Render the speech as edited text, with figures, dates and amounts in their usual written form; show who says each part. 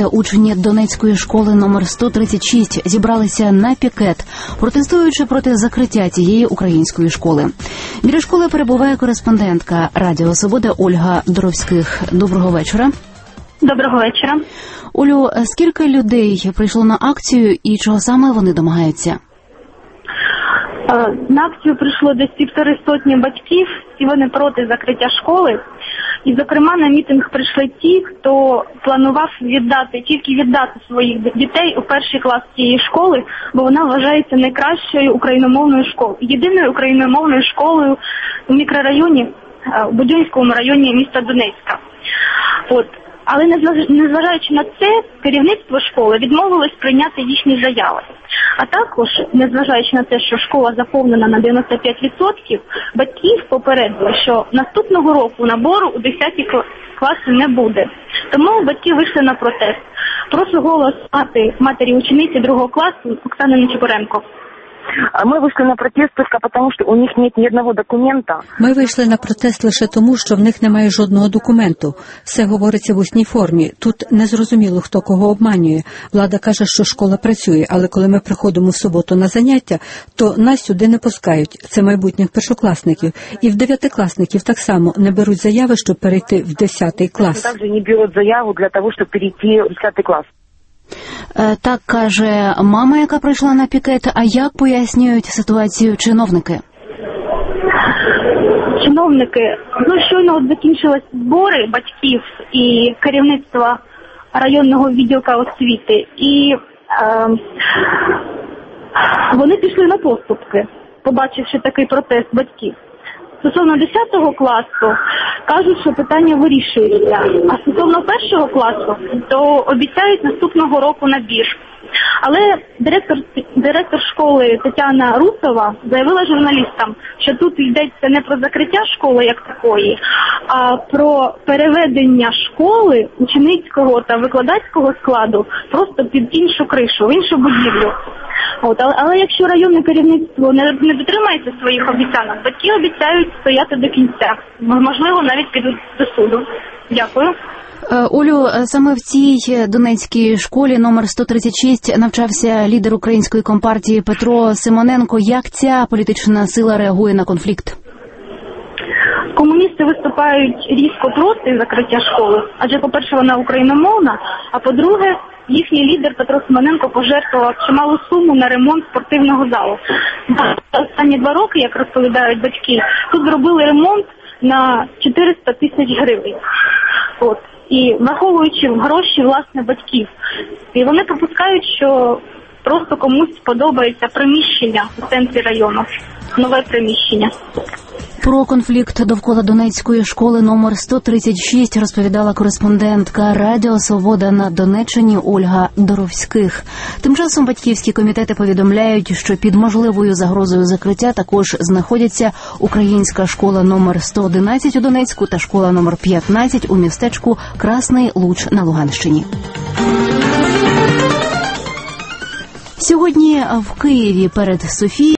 Speaker 1: та учні Донецької школи номер 136 зібралися на пікет, протестуючи проти закриття цієї української школи. Біля школи перебуває кореспондентка Радіо Свобода Ольга Доровських. Доброго вечора.
Speaker 2: Доброго вечора.
Speaker 1: Олю, скільки людей прийшло на акцію і чого саме вони домагаються?
Speaker 2: На акцію прийшло десь 150 батьків, і вони проти закриття школи. І, зокрема, на мітинг прийшли ті, хто планував віддати своїх дітей у перший клас цієї школи, бо вона вважається найкращою україномовною школою, єдиною україномовною школою у мікрорайоні, у Будьонському районі міста Донецька. Але незважаючи на це, керівництво школи відмовилось прийняти їхні заяви. А також, незважаючи на те, що школа заповнена на 95%, батьків попередили, що наступного року набору у 10 класи не буде. Тому батьки вийшли на протест. Прошу голос матері учениці 2 класу Оксани Нечепоренко.
Speaker 3: Ми вийшли на протест тільки тому, що у них немає ні одного документа.
Speaker 4: Ми вийшли на протест лише тому, що в них немає жодного документу. Все говориться в усній формі. Тут незрозуміло, хто кого обманює. Влада каже, що школа працює, але коли ми приходимо в суботу на заняття, то нас сюди не пускають. Це майбутніх першокласників. І в 9-класників так само не беруть заяви, щоб перейти в 10 клас.
Speaker 3: Також не беруть заяву для того, щоб перейти в 10 клас.
Speaker 1: Так каже мама, яка прийшла на пікет. А як пояснюють ситуацію чиновники?
Speaker 2: Чиновники, щойно закінчились збори батьків і керівництва районного відділка освіти. І вони пішли на поступки, побачивши такий протест батьків. Стосовно 10 класу кажуть, що питання вирішується, а стосовно 1 класу, то обіцяють наступного року набір. Але директор школи Тетяна Русова заявила журналістам, що тут йдеться не про закриття школи як такої, а про переведення школи, учнівського та викладацького складу просто під іншу кришу, в іншу будівлю. Але якщо районне керівництво не дотримається своїх обіцянок, батьки обіцяють стояти до кінця. Можливо, навіть підуть до суду. Дякую.
Speaker 1: Олю, саме в цій Донецькій школі номер 136 навчався лідер української компартії Петро Симоненко. Як ця політична сила реагує на конфлікт?
Speaker 2: Комуністи виступають різко проти закриття школи, адже, по-перше, вона україномовна, а по-друге, їхній лідер Петро Симоненко пожертвував чималу суму на ремонт спортивного залу. Останні 2 роки, як розповідають батьки, тут зробили ремонт на 400 тисяч гривень. І враховуючи гроші, власне, батьків. І вони припускають, що просто комусь подобається приміщення у центрі району, нове приміщення.
Speaker 1: Про конфлікт довкола Донецької школи номер 136 розповідала кореспондентка Радіо Свобода на Донеччині Ольга Доровських. Тим часом батьківські комітети повідомляють, що під можливою загрозою закриття також знаходяться українська школа номер 111 у Донецьку та школа номер 15 у містечку Красний Луч на Луганщині. Сьогодні в Києві перед Софією